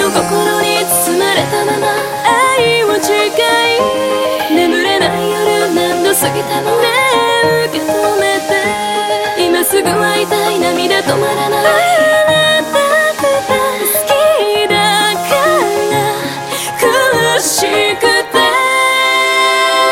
の心に包まれたまま愛を誓い眠れない夜何度過ぎてもねえ受け止めて今すぐ会いたい涙止まらない